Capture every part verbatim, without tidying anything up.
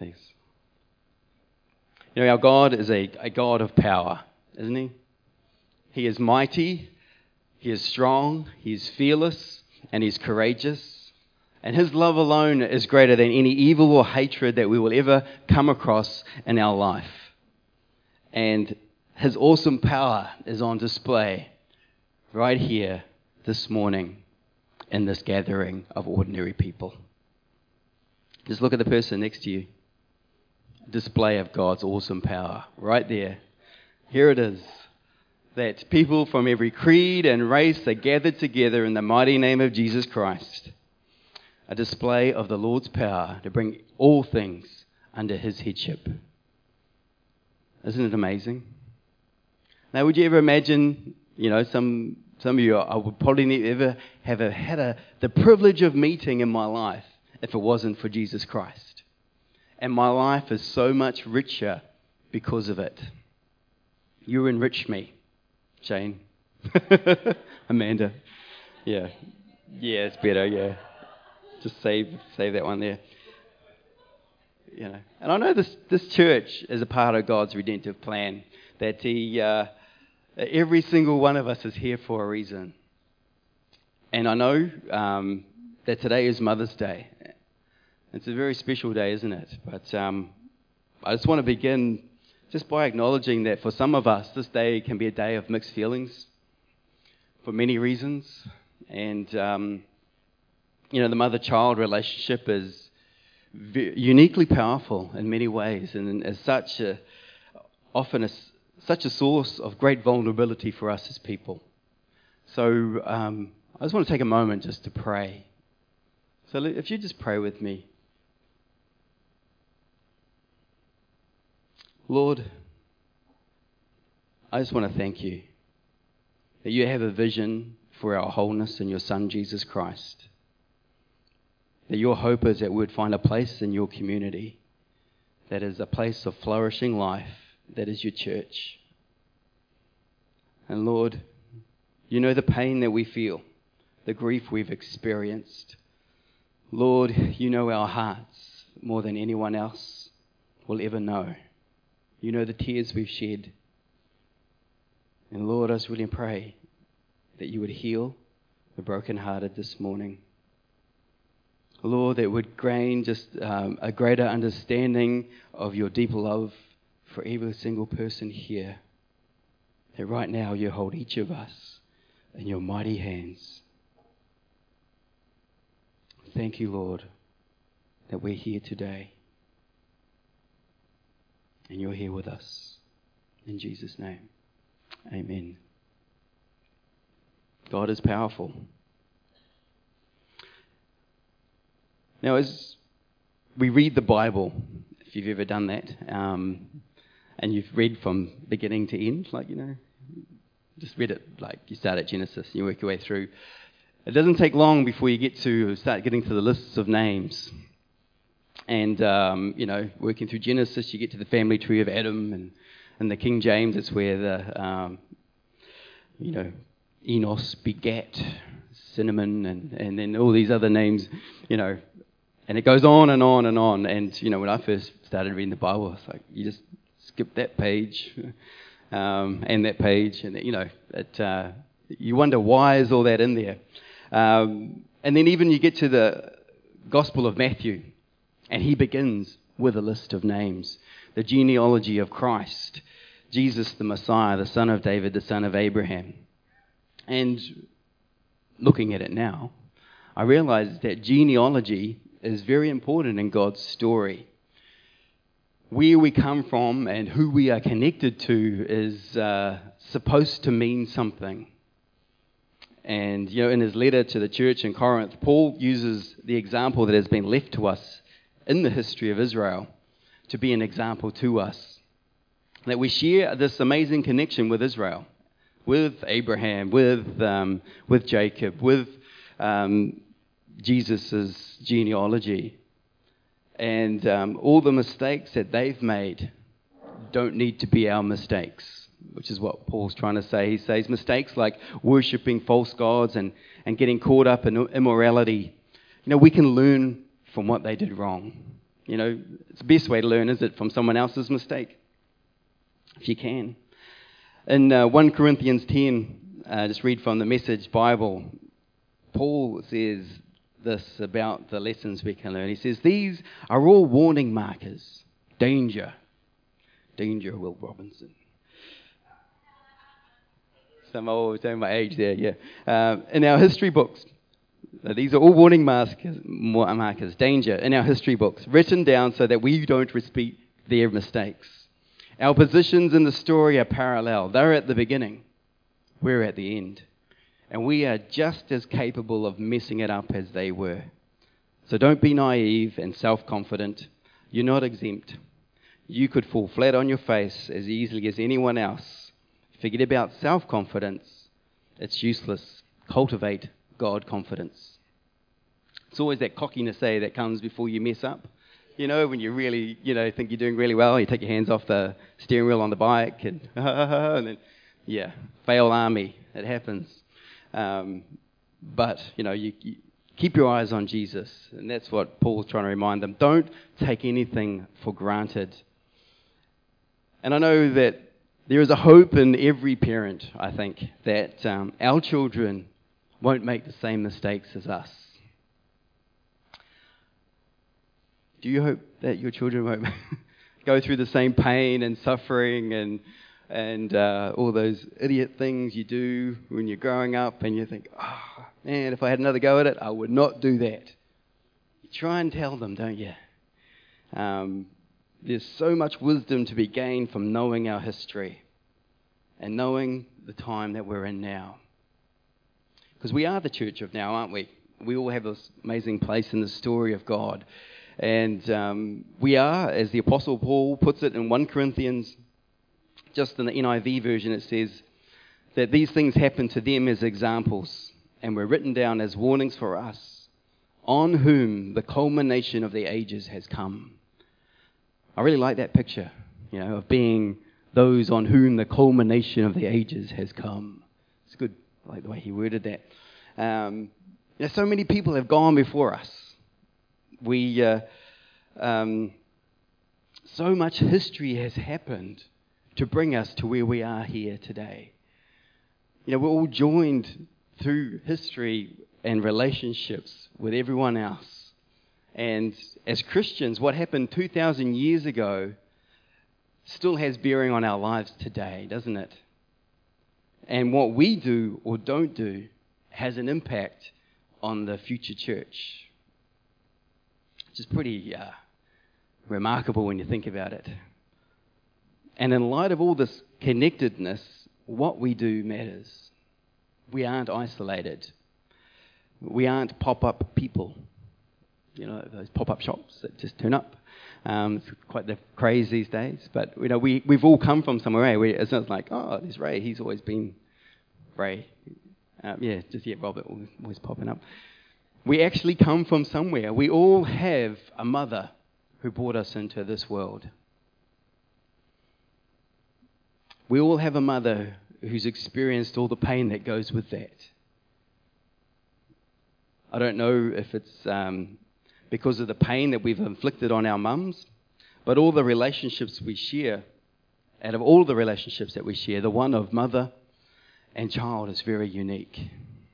Thanks. You know, our God is a, a God of power, isn't he? He is mighty, he is strong, he is fearless, and he's courageous. And his love alone is greater than any evil or hatred that we will ever come across in our life. And his awesome power is on display right here this morning in this gathering of ordinary people. Just look at the person next to you. Display of God's awesome power right there. Here it is. That people from every creed and race are gathered together in the mighty name of Jesus Christ. A display of the Lord's power to bring all things under his headship. Isn't it amazing? Now, would you ever imagine, you know, some some of you, I would probably never have a, had a, the privilege of meeting in my life if it wasn't for Jesus Christ. And my life is so much richer because of it. You enrich me. Shane. Amanda. Yeah. Yeah, it's better, yeah. Just save save that one there. You know. And I know this this church is a part of God's redemptive plan. That he uh, every single one of us is here for a reason. And I know um, that today is Mother's Day. It's a very special day, isn't it? But um, I just want to begin just by acknowledging that for some of us, this day can be a day of mixed feelings for many reasons. And, um, you know, the mother-child relationship is v- uniquely powerful in many ways and is such a, often a, such a source of great vulnerability for us as people. So um, I just want to take a moment just to pray. So if you just pray with me. Lord, I just want to thank you that you have a vision for our wholeness in your Son, Jesus Christ. That your hope is that we would find a place in your community that is a place of flourishing life, that is your church. And Lord, you know the pain that we feel, the grief we've experienced. Lord, you know our hearts more than anyone else will ever know. You know the tears we've shed. And Lord, I just really pray that you would heal the brokenhearted this morning. Lord, that would gain just um, a greater understanding of your deep love for every single person here. That right now you hold each of us in your mighty hands. Thank you, Lord, that we're here today. And you're here with us. In Jesus' name, amen. God is powerful. Now, as we read the Bible, if you've ever done that, um, and you've read from beginning to end, like, you know, just read it like you start at Genesis and you work your way through. It doesn't take long before you get to start getting to the lists of names. And, um, you know, working through Genesis, you get to the family tree of Adam, and, and the King James, it's where the, um, you know, Enos begat Cinnamon, and, and then all these other names, you know, and it goes on and on and on. And, you know, when I first started reading the Bible, it's like, you just skip that page um, and that page, and, you know, it, uh, you wonder why is all that in there. Um, and then even you get to the Gospel of Matthew, and he begins with a list of names. The genealogy of Christ. Jesus the Messiah, the son of David, the son of Abraham. And looking at it now, I realize that genealogy is very important in God's story. Where we come from and who we are connected to is uh, supposed to mean something. And, you know, in his letter to the church in Corinth, Paul uses the example that has been left to us in the history of Israel to be an example to us. That we share this amazing connection with Israel, with Abraham, with um, with Jacob, with um, Jesus' genealogy. And um, all the mistakes that they've made don't need to be our mistakes, which is what Paul's trying to say. He says mistakes like worshipping false gods and, and getting caught up in immorality. You know, we can learn from what they did wrong. You know, it's the best way to learn, is it, from someone else's mistake, if you can. In uh, First Corinthians ten, uh, just read from the Message Bible, Paul says this about the lessons we can learn. He says, these are all warning markers. Danger. Danger, Will Robinson. Some old, saying my age there, yeah. Um, in our history books, these are all warning markers, markers, danger, in our history books, written down so that we don't repeat their mistakes. Our positions in the story are parallel. They're at the beginning. We're at the end. And we are just as capable of messing it up as they were. So don't be naive and self-confident. You're not exempt. You could fall flat on your face as easily as anyone else. Forget about self-confidence. It's useless. Cultivate God confidence. It's always that cockiness, say, that comes before you mess up. You know, when you really, you know, think you're doing really well, you take your hands off the steering wheel on the bike, and, and then, yeah, fail army. It happens. Um, but, you know, you, you keep your eyes on Jesus, and that's what Paul's trying to remind them. Don't take anything for granted. And I know that there is a hope in every parent, I think, that um, our children won't make the same mistakes as us. Do you hope that your children won't go through the same pain and suffering and and uh, all those idiot things you do when you're growing up and you think, oh, man, if I had another go at it, I would not do that. You try and tell them, don't you? Um, there's so much wisdom to be gained from knowing our history and knowing the time that we're in now. Because we are the church of now, aren't we? We all have this amazing place in the story of God. And um, we are, as the Apostle Paul puts it in First Corinthians, just in the N I V version, it says that these things happen to them as examples and were written down as warnings for us, on whom the culmination of the ages has come. I really like that picture, you know, of being those on whom the culmination of the ages has come. It's good, I like the way he worded that. Um, you know, so many people have gone before us. We, uh, um, so much history has happened to bring us to where we are here today. You know, we're all joined through history and relationships with everyone else. And as Christians, what happened two thousand years ago still has bearing on our lives today, doesn't it? And what we do or don't do has an impact on the future church, which is pretty uh, remarkable when you think about it. And in light of all this connectedness, what we do matters. We aren't isolated. We aren't pop-up people. You know, those pop-up shops that just turn up. Um, it's quite the craze these days. But, you know, we, we've all come from somewhere, eh? We, it's not like, oh, there's Ray. He's always been Ray. Um, yeah, just yet Robert always, always popping up. We actually come from somewhere. We all have a mother who brought us into this world. We all have a mother who's experienced all the pain that goes with that. I don't know if it's um, because of the pain that we've inflicted on our mums, but all the relationships we share, out of all the relationships that we share, the one of mother and child is very unique.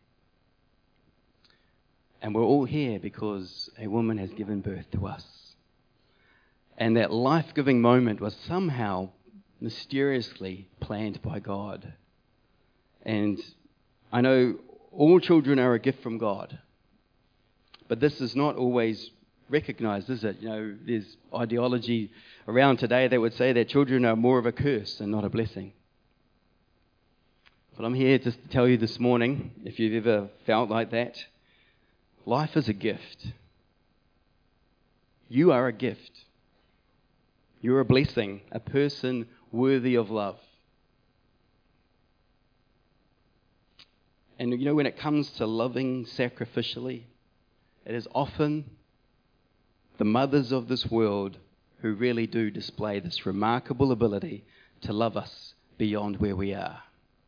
And we're all here because a woman has given birth to us. And that life-giving moment was somehow mysteriously planned by God. And I know all children are a gift from God, but this is not always recognized, is it? You know, there's ideology around today that would say that children are more of a curse and not a blessing. But I'm here just to tell you this morning, if you've ever felt like that, life is a gift. You are a gift. You're a blessing, a person worthy of love. And you know, when it comes to loving sacrificially, it is often the mothers of this world who really do display this remarkable ability to love us beyond where we are.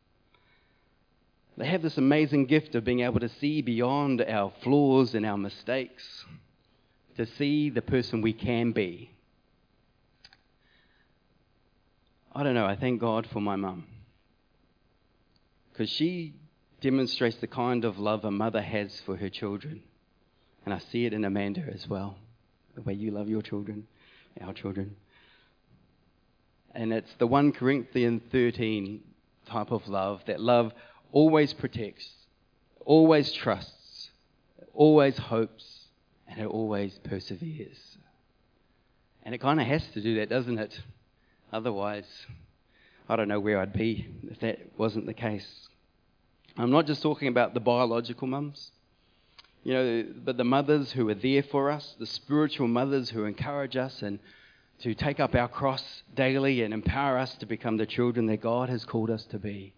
They have this amazing gift of being able to see beyond our flaws and our mistakes, to see the person we can be. I don't know, I thank God for my mum. Because she demonstrates the kind of love a mother has for her children. And I see it in Amanda as well, the way you love your children, our children. And it's the First Corinthians thirteen type of love, that love always protects, always trusts, always hopes, and it always perseveres. And it kind of has to do that, doesn't it? Otherwise, I don't know where I'd be if that wasn't the case. I'm not just talking about the biological mums, you know, but the mothers who are there for us, the spiritual mothers who encourage us and to take up our cross daily and empower us to become the children that God has called us to be.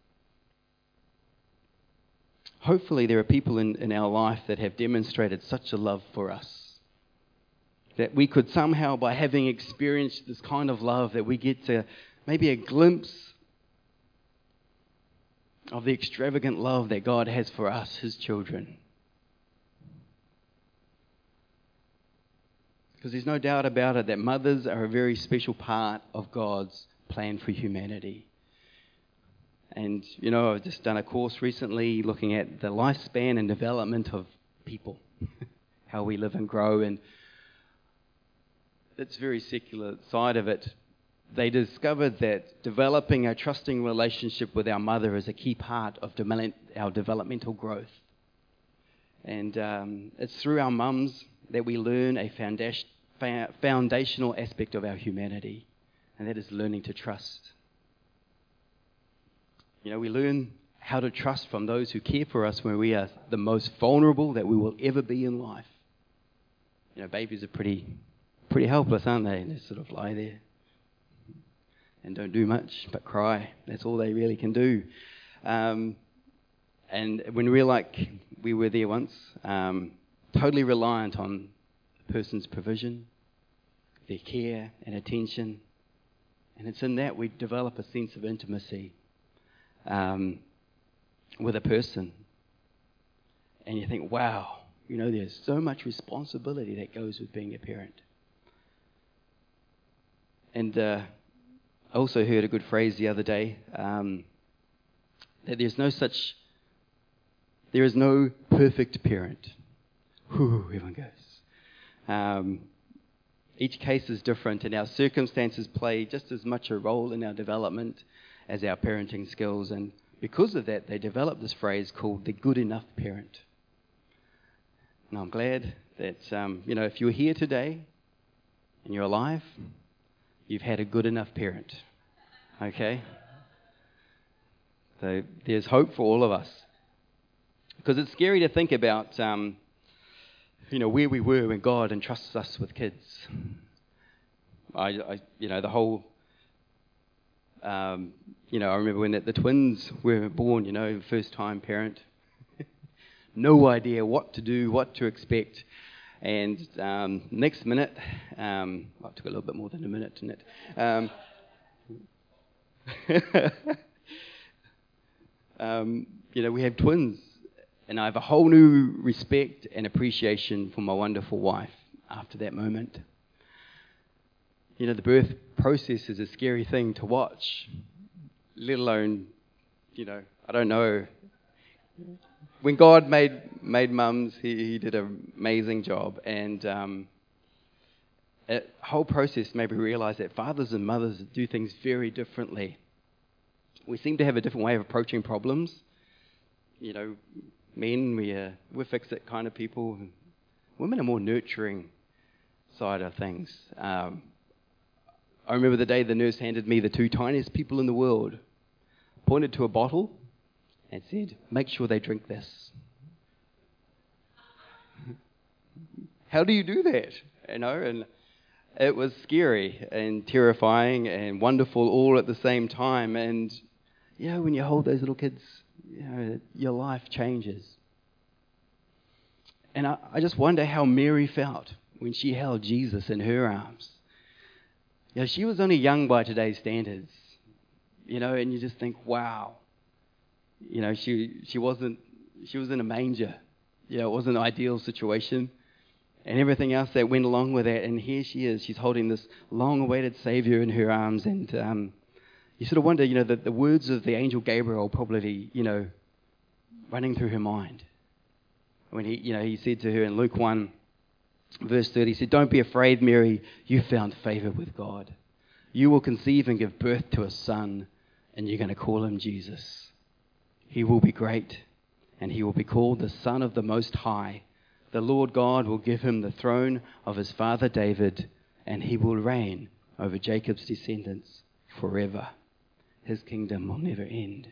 Hopefully there are people in, in our life that have demonstrated such a love for us, that we could somehow, by having experienced this kind of love, that we get to maybe a glimpse of the extravagant love that God has for us, His children. Because there's no doubt about it that mothers are a very special part of God's plan for humanity. And, you know, I've just done a course recently looking at the lifespan and development of people, how we live and grow, and that's very secular side of it. They discovered that developing a trusting relationship with our mother is a key part of de- our developmental growth. And um, it's through our mums that we learn a foundation, foundational aspect of our humanity, and that is learning to trust. You know, we learn how to trust from those who care for us when we are the most vulnerable that we will ever be in life. You know, babies are pretty, pretty helpless, aren't they? They sort of lie there and don't do much but cry. That's all they really can do. Um, and when we're like we were there once, um, totally reliant on the person's provision, their care and attention. And it's in that we develop a sense of intimacy um, with a person. And you think, wow, you know, there's so much responsibility that goes with being a parent. And uh, I also heard a good phrase the other day, um, that there's no such, there is no perfect parent. Whew, everyone goes. Um, each case is different, and our circumstances play just as much a role in our development as our parenting skills. And because of that, they developed this phrase called the good enough parent. And I'm glad that, um, you know, if you're here today and you're alive, you've had a good enough parent. Okay? So there's hope for all of us. Because it's scary to think about, um, you know, where we were when God entrusts us with kids. I, I you know, the whole, um, you know, I remember when the, the twins were born, you know, first time parent. No idea what to do, what to expect. And um, next minute, um, well, it took a little bit more than a minute, didn't it? Um, um, you know, we have twins. And I have a whole new respect and appreciation for my wonderful wife after that moment. You know, the birth process is a scary thing to watch, let alone, you know, I don't know. When God made made mums, he, he did an amazing job. And um, the whole process made me realize that fathers and mothers do things very differently. We seem to have a different way of approaching problems. You know, men, we are, we're fix-it kind of people. Women are more nurturing side of things. Um, I remember the day the nurse handed me the two tiniest people in the world, pointed to a bottle and said, make sure they drink this. How do you do that? You know, and it was scary and terrifying and wonderful all at the same time. And, you know, when you hold those little kids, you know, your life changes. And I, I just wonder how Mary felt when she held Jesus in her arms. You know, she was only young by today's standards, you know, and you just think, wow. You know, she she wasn't, she was in a manger. You know, it wasn't an ideal situation. and everything else that went along with that. And here she is. She's holding this long-awaited Savior in her arms. And um, you sort of wonder, you know, the, the words of the angel Gabriel probably, you know, running through her mind. When he, you know, he said to her in Luke one, verse thirty, he said, "Don't be afraid, Mary. You found favor with God. You will conceive and give birth to a son, and you're going to call him Jesus. He will be great, and he will be called the Son of the Most High. The Lord God will give him the throne of his father David, and he will reign over Jacob's descendants forever. His kingdom will never end."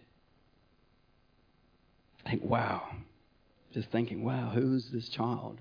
I think, wow. Just thinking, wow, who is this child?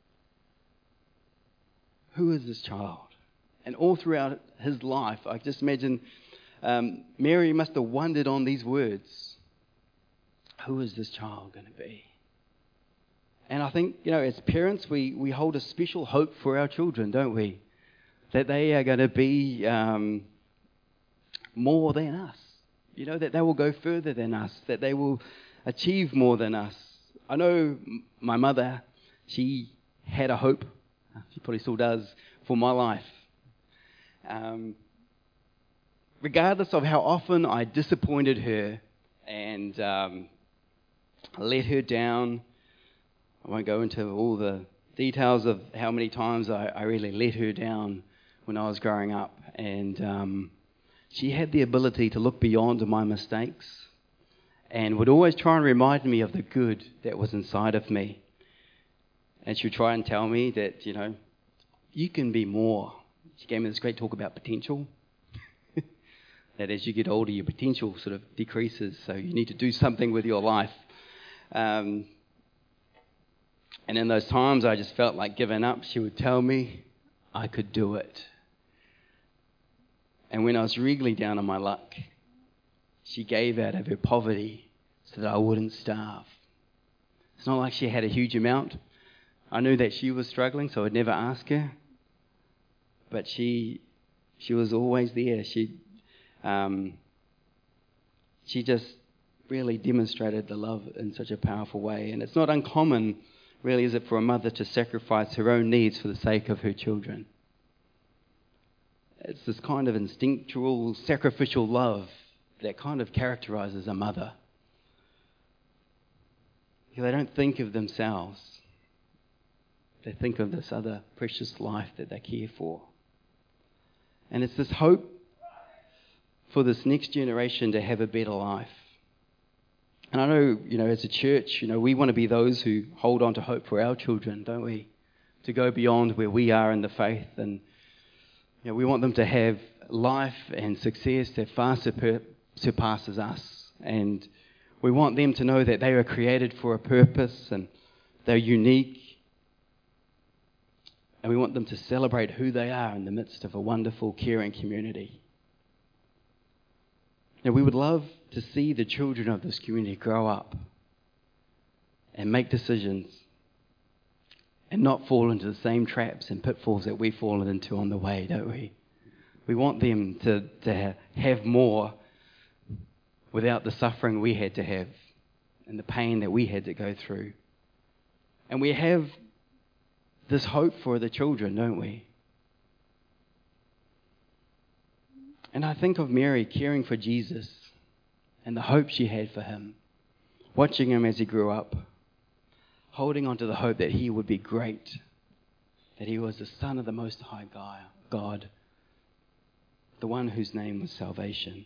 Who is this child? And all throughout his life, I just imagine um, Mary must have wondered on these words. Who is this child going to be? And I think, you know, as parents, we, we hold a special hope for our children, don't we? That they are going to be um, more than us. You know, that they will go further than us. That they will achieve more than us. I know my mother, she had a hope, she probably still does, for my life. Um, regardless of how often I disappointed her and um, let her down, I won't go into all the details of how many times I, I really let her down when I was growing up. And um, she had the ability to look beyond my mistakes and would always try and remind me of the good that was inside of me. And she would try and tell me that, you know, you can be more. She gave me this great talk about potential. That as you get older, your potential sort of decreases, so you need to do something with your life. Um, and in those times I just felt like giving up, she would tell me I could do it. And when I was really down on my luck, she gave out of her poverty so that I wouldn't starve. It's not like she had a huge amount. I knew that she was struggling, so I'd never ask her. But she she was always there. She um, she just really demonstrated the love in such a powerful way. And it's not uncommon, really, is it, for a mother to sacrifice her own needs for the sake of her children. It's this kind of instinctual, sacrificial love that kind of characterizes a mother. They don't think of themselves. They think of this other precious life that they care for. And it's this hope for this next generation to have a better life. And I know, you know, as a church, you know, we want to be those who hold on to hope for our children, don't we? To go beyond where we are in the faith. And, you know, we want them to have life and success that far super- surpasses us. And we want them to know that they were created for a purpose and they're unique. And we want them to celebrate who they are in the midst of a wonderful, caring community. Now, we would love to see the children of this community grow up and make decisions and not fall into the same traps and pitfalls that we've fallen into on the way, don't we? We want them to, to have more without the suffering we had to have and the pain that we had to go through. And we have this hope for the children, don't we? And I think of Mary caring for Jesus and the hope she had for him, watching him as he grew up, holding on to the hope that he would be great, that he was the Son of the Most High God, the one whose name was salvation.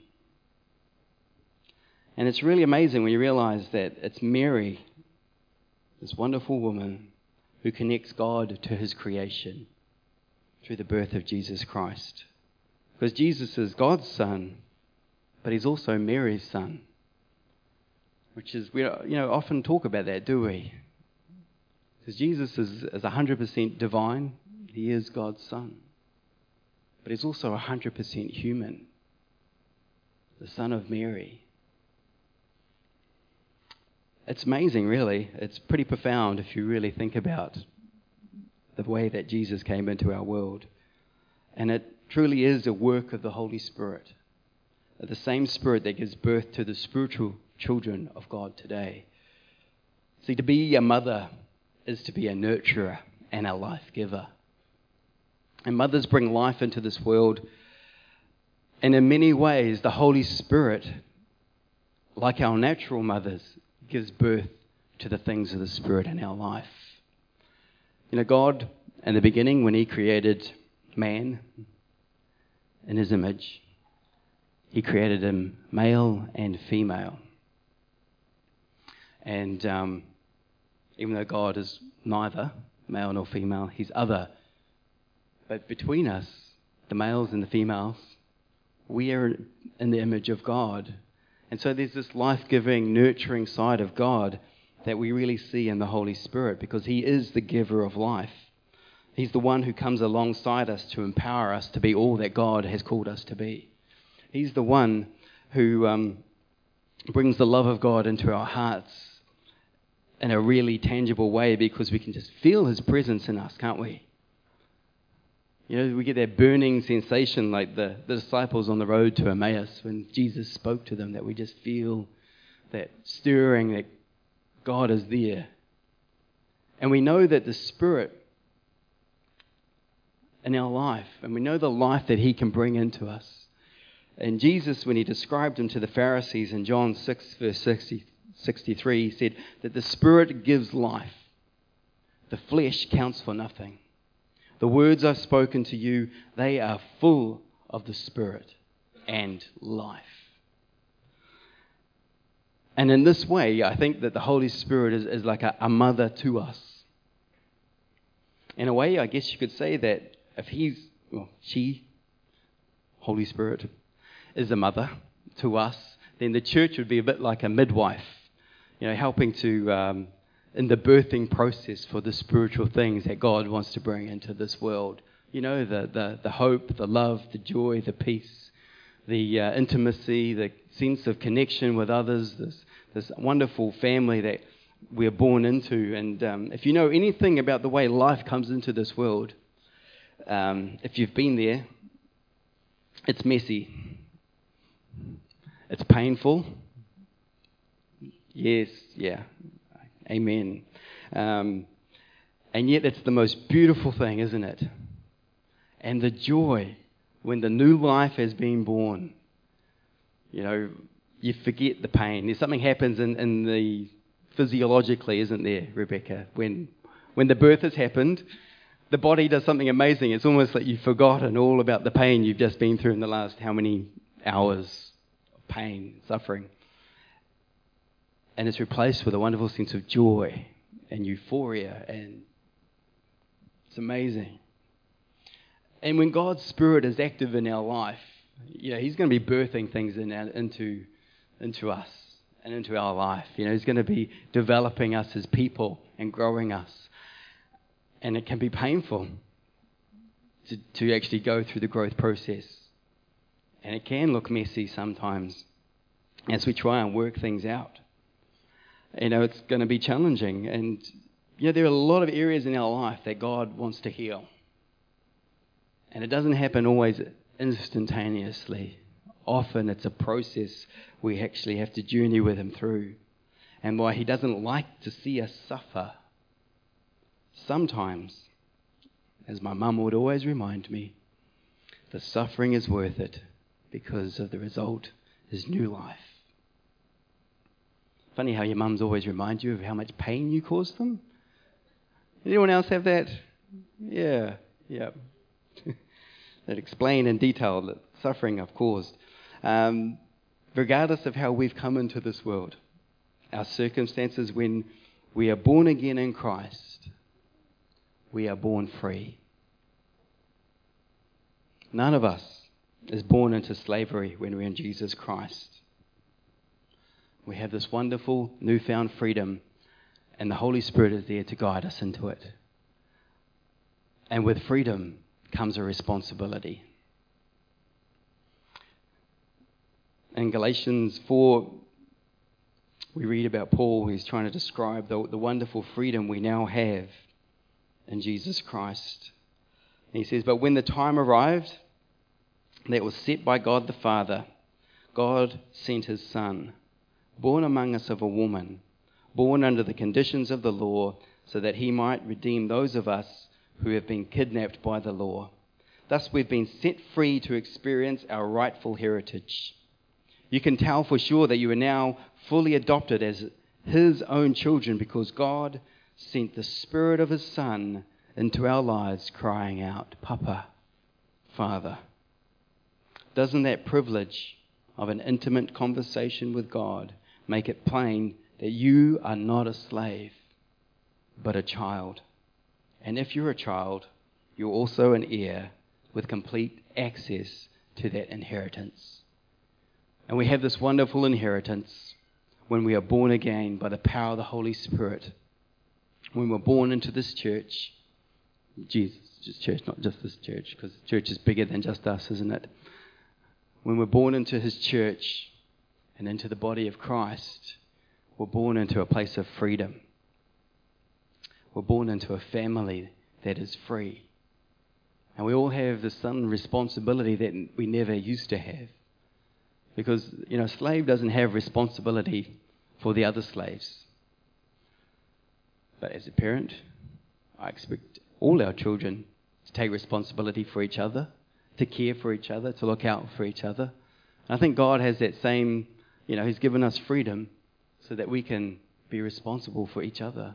And it's really amazing when you realize that it's Mary, this wonderful woman, who connects God to his creation through the birth of Jesus Christ. Because Jesus is God's son, but he's also Mary's son. Which is, we you know often talk about that, do we? Because Jesus is, is one hundred percent divine. He is God's son. But he's also one hundred percent human. The son of Mary. It's amazing, really. It's pretty profound if you really think about the way that Jesus came into our world. And it truly is a work of the Holy Spirit. The same Spirit that gives birth to the spiritual children of God today. See, to be a mother is to be a nurturer and our life giver. And mothers bring life into this world. And in many ways, the Holy Spirit, like our natural mothers, gives birth to the things of the Spirit in our life. You know, God, in the beginning, when he created man in his image, he created him male and female. And um, even though God is neither male nor female, he's other. But between us, the males and the females, we are in the image of God. And so there's this life-giving, nurturing side of God that we really see in the Holy Spirit, because he is the giver of life. He's the one who comes alongside us to empower us to be all that God has called us to be. He's the one who um, brings the love of God into our hearts in a really tangible way, because we can just feel his presence in us, can't we? You know, we get that burning sensation like the, the disciples on the road to Emmaus when Jesus spoke to them, that we just feel that stirring that God is there. And we know that the Spirit in our life, and we know the life that he can bring into us. And Jesus, when he described him to the Pharisees in John six, verse sixty, sixty-three, he said that the Spirit gives life. The flesh counts for nothing. The words I've spoken to you, they are full of the Spirit and life. And in this way, I think that the Holy Spirit is, is like a, a mother to us. In a way, I guess you could say that if he's, well, she, Holy Spirit, is a mother to us, then the church would be a bit like a midwife, you know, helping to, um, in the birthing process for the spiritual things that God wants to bring into this world. You know, the, the, the hope, the love, the joy, the peace, the uh, intimacy, the sense of connection with others, this, this wonderful family that we're born into. And um, if you know anything about the way life comes into this world, um, if you've been there, it's messy. It's painful. Yes, yeah. Amen. Um, and yet it's the most beautiful thing, isn't it? And the joy when the new life has been born. You know, you forget the pain. There's something happens in, in the physiologically, isn't there, Rebecca? When when the birth has happened, the body does something amazing. It's almost like you've forgotten all about the pain you've just been through in the last how many hours of pain, suffering. And it's replaced with a wonderful sense of joy and euphoria, and it's amazing. And when God's Spirit is active in our life, you know, he's going to be birthing things in our, into, into us and into our life. You know, he's going to be developing us as people and growing us. And it can be painful to, to actually go through the growth process. And it can look messy sometimes as we try and work things out. You know, it's going to be challenging. And, you know, there are a lot of areas in our life that God wants to heal. And it doesn't happen always instantaneously. Often it's a process we actually have to journey with him through. And why he doesn't like to see us suffer. Sometimes, as my mum would always remind me, the suffering is worth it because of the result is new life. Funny how your mums always remind you of how much pain you caused them. Anyone else have that? Yeah, yeah. That explain in detail the suffering I've caused. Um, regardless of how we've come into this world, our circumstances, when we are born again in Christ, we are born free. None of us is born into slavery when we're in Jesus Christ. We have this wonderful newfound freedom, and the Holy Spirit is there to guide us into it. And with freedom comes a responsibility. In Galatians four, we read about Paul. He's trying to describe the, the wonderful freedom we now have in Jesus Christ. And he says, but when the time arrived that was set by God the Father, God sent his Son, born among us of a woman, born under the conditions of the law, so that he might redeem those of us who have been kidnapped by the law. Thus we've been set free to experience our rightful heritage. You can tell for sure that you are now fully adopted as his own children because God sent the Spirit of his Son into our lives, crying out, Papa, Father. Doesn't that privilege of an intimate conversation with God make it plain that you are not a slave, but a child? And if you're a child, you're also an heir with complete access to that inheritance. And we have this wonderful inheritance when we are born again by the power of the Holy Spirit. When we're born into this church, Jesus, just church, not just this church, because church is bigger than just us, isn't it? When we're born into his church and into the body of Christ, we're born into a place of freedom. We're born into a family that is free. And we all have this sudden responsibility that we never used to have. Because, you know, a slave doesn't have responsibility for the other slaves. But as a parent, I expect all our children to take responsibility for each other, to care for each other, to look out for each other. And I think God has that same, you know, he's given us freedom so that we can be responsible for each other.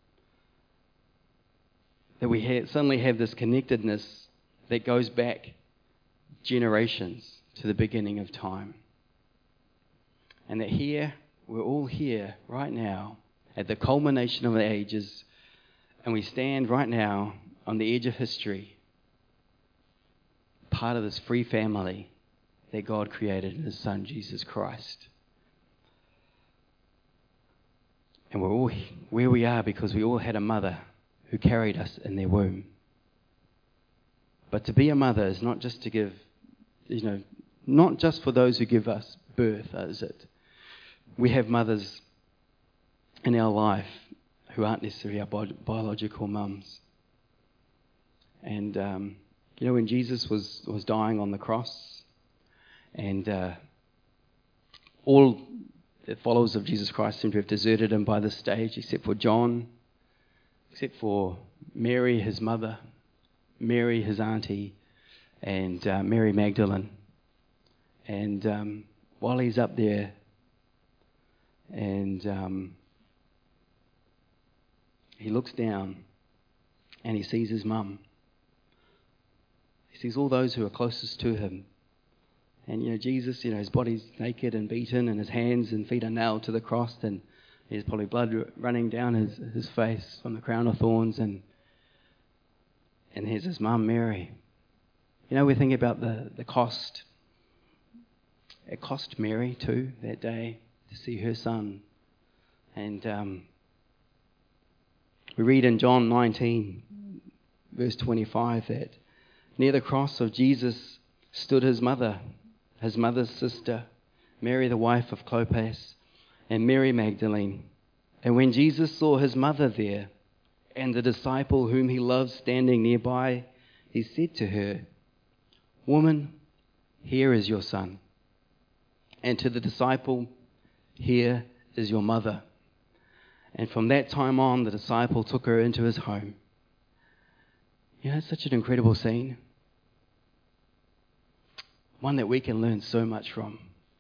That we ha- suddenly have this connectedness that goes back generations to the beginning of time. And that here, we're all here right now at the culmination of the ages, and we stand right now on the edge of history, part of this free family that God created in his Son, Jesus Christ. And we're all where we are because we all had a mother who carried us in their womb. But to be a mother is not just to give, you know, not just for those who give us birth, is it? We have mothers in our life who aren't necessarily our bi- biological mums. And, um, you know, when Jesus was, was dying on the cross, and uh, all the followers of Jesus Christ seem to have deserted him by this stage, except for John, except for Mary, his mother, Mary, his auntie, and uh, Mary Magdalene. And um, while he's up there, and um, he looks down, and he sees his mum. He sees all those who are closest to him. And, you know, Jesus, you know, his body's naked and beaten, and his hands and feet are nailed to the cross, and there's probably blood running down his, his face from the crown of thorns, and and here's his mum, Mary. You know, we think about the, the cost. It cost Mary, too, that day to see her son. And um, we read in John nineteen, verse twenty-five, that near the cross of Jesus stood his mother, his mother's sister, Mary, the wife of Clopas, and Mary Magdalene. And when Jesus saw his mother there, and the disciple whom he loved standing nearby, he said to her, Woman, here is your son. And to the disciple, here is your mother. And from that time on, the disciple took her into his home. You know, it's such an incredible scene. One that we can learn so much from.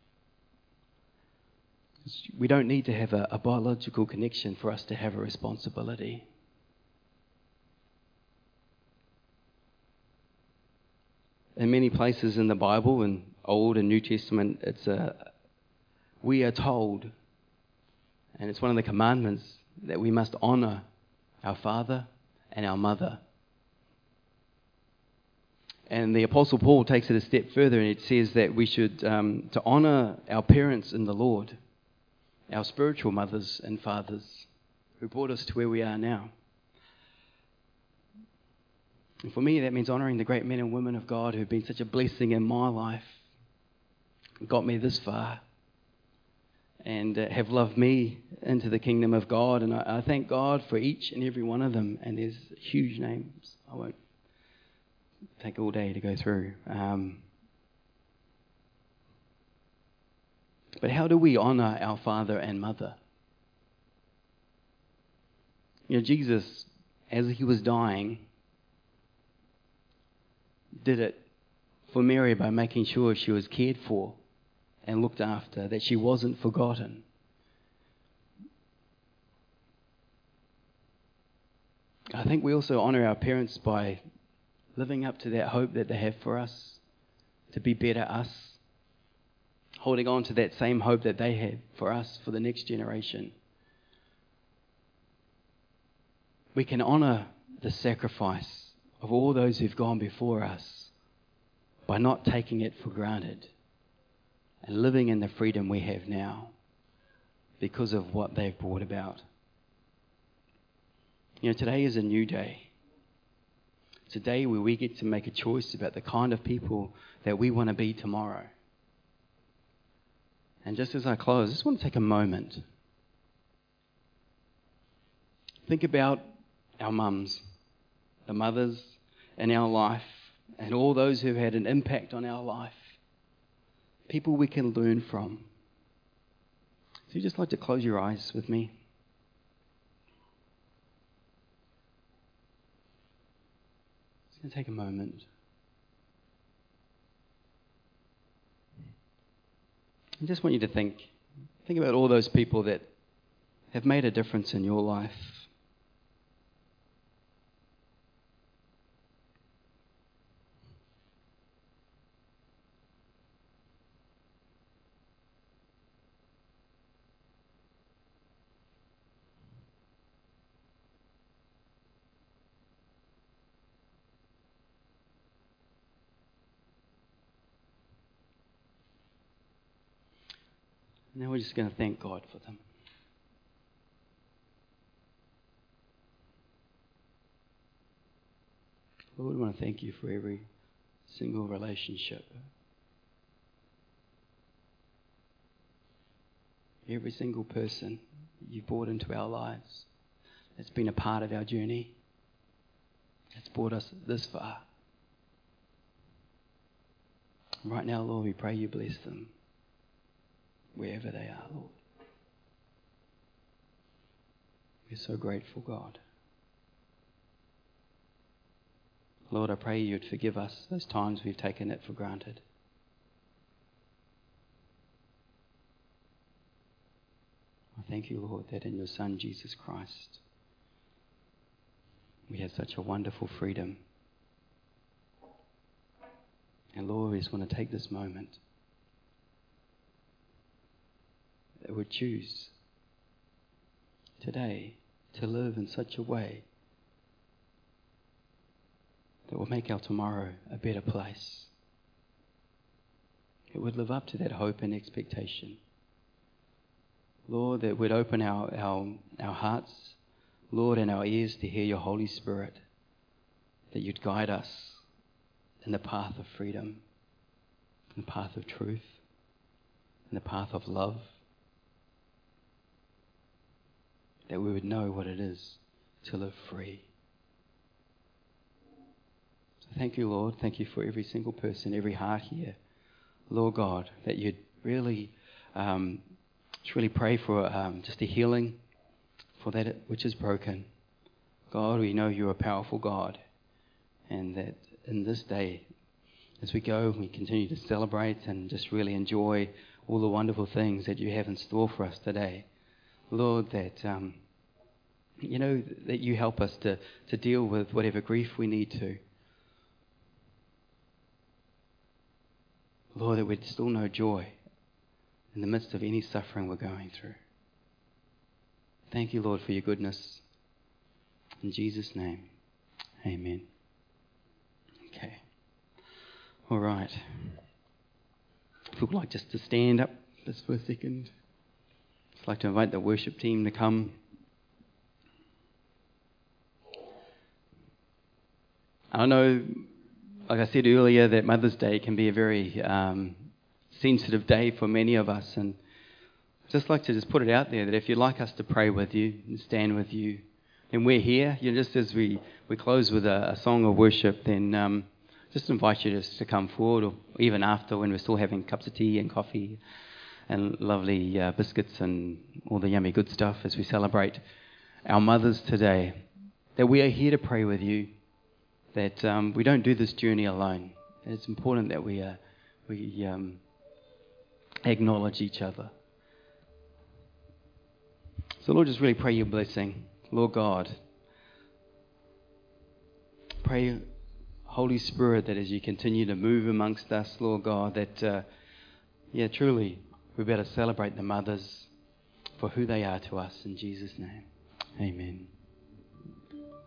We don't need to have a, a biological connection for us to have a responsibility. In many places in the Bible, in Old and New Testament, it's a, we are told, and it's one of the commandments, that we must honour our father and our mother. And the Apostle Paul takes it a step further, and it says that we should um, to honour our parents in the Lord, our spiritual mothers and fathers who brought us to where we are now. And for me, that means honouring the great men and women of God who've been such a blessing in my life, got me this far, and uh, have loved me into the kingdom of God. And I, I thank God for each and every one of them. And there's huge names. I won't take all day to go through. Um, but how do we honour our father and mother? You know, Jesus, as he was dying, did it for Mary by making sure she was cared for and looked after, that she wasn't forgotten. I think we also honour our parents by living up to that hope that they have for us, to be better us, holding on to that same hope that they have for us, for the next generation. We can honour the sacrifice of all those who've gone before us by not taking it for granted and living in the freedom we have now because of what they've brought about. You know, today is a new day. It's a day where we get to make a choice about the kind of people that we want to be tomorrow. And just as I close, I just want to take a moment. Think about our mums, the mothers in our life, and all those who've had an impact on our life. People we can learn from. So you'd just like to close your eyes with me? Just going to take a moment. I just want you to think. Think about all those people that have made a difference in your life. Now we're just going to thank God for them. Lord, we want to thank you for every single relationship. Every single person you've brought into our lives that's been a part of our journey, that's brought us this far. Right now, Lord, we pray you bless them wherever they are, Lord. We're so grateful, God. Lord, I pray you'd forgive us those times we've taken it for granted. I thank you, Lord, that in your Son, Jesus Christ, we have such a wonderful freedom. And Lord, we just want to take this moment that we choose today to live in such a way that will make our tomorrow a better place. It would live up to that hope and expectation. Lord, that would open our, our, our hearts, Lord, and our ears to hear your Holy Spirit, that you'd guide us in the path of freedom, in the path of truth, in the path of love, that we would know what it is to live free. So thank you, Lord. Thank you for every single person, every heart here. Lord God, that you'd really, um, just really pray for um, just a healing for that which is broken. God, we know you're a powerful God, and that in this day, as we go, we continue to celebrate and just really enjoy all the wonderful things that you have in store for us today. Lord, that, um, you know, that you help us to, to deal with whatever grief we need to. Lord, that we'd still know joy in the midst of any suffering we're going through. Thank you, Lord, for your goodness. In Jesus' name, amen. Okay. All right. If you'd like just to stand up just for a second. I'd like to invite the worship team to come. I know, like I said earlier, that Mother's Day can be a very um, sensitive day for many of us, and I'd just like to just put it out there that if you'd like us to pray with you and stand with you, then we're here. You know, just as we, we close with a, a song of worship, then um, just invite you just to come forward, or even after when we're still having cups of tea and coffee and lovely uh, biscuits and all the yummy good stuff as we celebrate our mothers today, that we are here to pray with you, that um, we don't do this journey alone. It's important that we, uh, we um, acknowledge each other. So Lord, just really pray your blessing. Lord God, pray, Holy Spirit, that as you continue to move amongst us, Lord God, that, uh, yeah, truly, we better celebrate the mothers for who they are to us. In Jesus' name, amen.